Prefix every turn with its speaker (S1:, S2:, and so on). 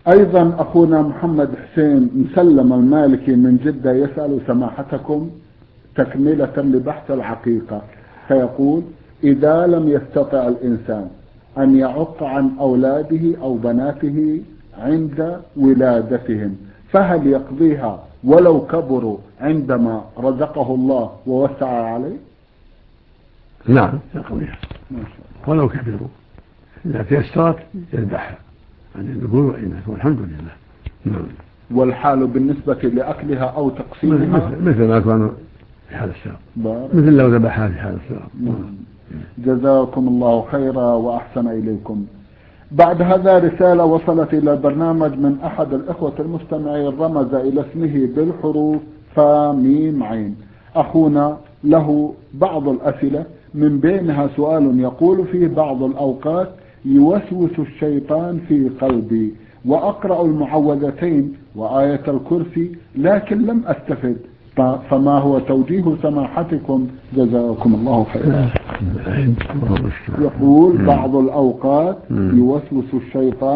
S1: أيضا أخونا محمد حسين مسلم المالكي من جدة يسأل سماحتكم تكملة لبحث العقيقة، فيقول: إذا لم يستطع الإنسان أن يعق عن أولاده أو بناته عند ولادتهم، فهل يقضيها ولو كبروا عندما رزقه الله ووسع عليه؟
S2: نعم يقضيها ولو كبروا، إذا تيسرت يذبحها عن الذكور والإناث والحمد لله. نعم.
S1: والحال بالنسبة لأكلها أو تقسيمها
S2: مثل ما كانوا في حال السلام، مثل لو ذبحها في حال السلام.
S1: جزاكم الله خيرا وأحسن إليكم. بعد هذا رسالة وصلت إلى البرنامج من أحد الإخوة المستمعين، رمز إلى اسمه بالحروف فميم عين. أخونا له بعض الأسئلة، من بينها سؤال يقول فيه: بعض الأوقات يوسوس الشيطان في قلبي وأقرأ المعوذتين وآية الكرسي لكن لم أستفد، فما هو توجيه سماحتكم جزاكم الله خيرا؟ يقول: بعض الأوقات يوسوس الشيطان